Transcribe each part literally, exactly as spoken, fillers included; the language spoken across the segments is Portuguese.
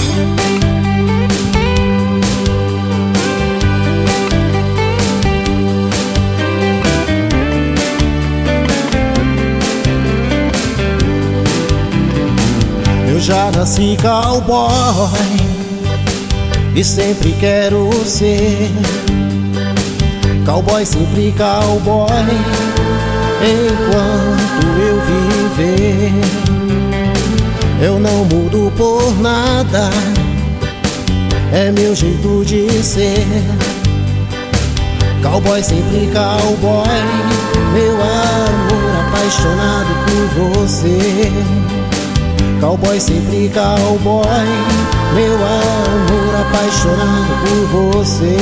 Eu já nasci cowboy e sempre quero ser cowboy, sempre cowboy, enquanto eu viver. Eu não mudo por nada, é meu jeito de ser cowboy, sempre cowboy, meu amor apaixonado por você. Cowboy, sempre cowboy, meu amor apaixonado por você.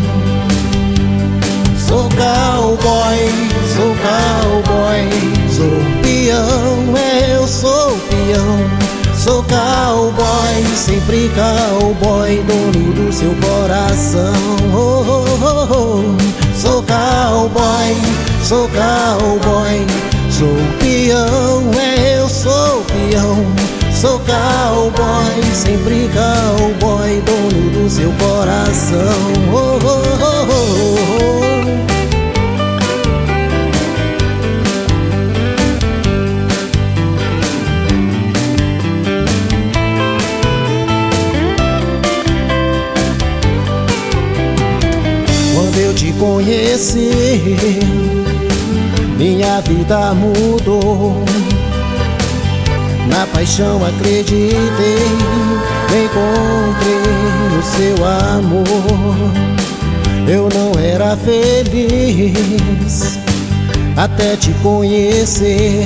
Sou cowboy, sou cowboy, sou peão, é, eu sou peão. Sou cowboy, sempre cowboy, dono do seu coração. Oh, oh, oh, oh. Sou cowboy, sou cowboy, sou peão, é, eu sou peão. Sou cowboy, sempre cowboy, dono do seu coração. Oh, oh, oh, oh. Quando eu te conheci, minha vida mudou. Na paixão acreditei, encontrei o seu amor. Eu não era feliz até te conhecer,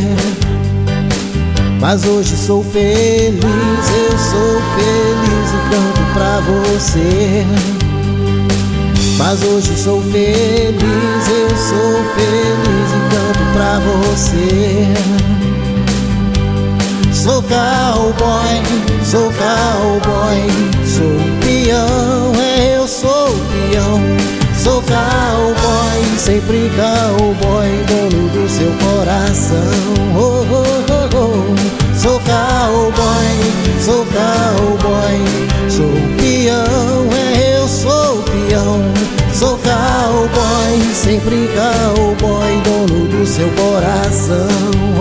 mas hoje sou feliz, eu sou feliz e canto pra você. Mas hoje sou feliz, eu sou feliz e canto pra você. Sou cowboy, sou cowboy, sou peão, é, eu sou peão. Sou cowboy, sempre cowboy, dono do seu coração. Oh, oh, oh, oh. Sou cowboy, sou cowboy, sou peão, é, eu sou peão. Sou cowboy, sempre cowboy, dono do seu coração.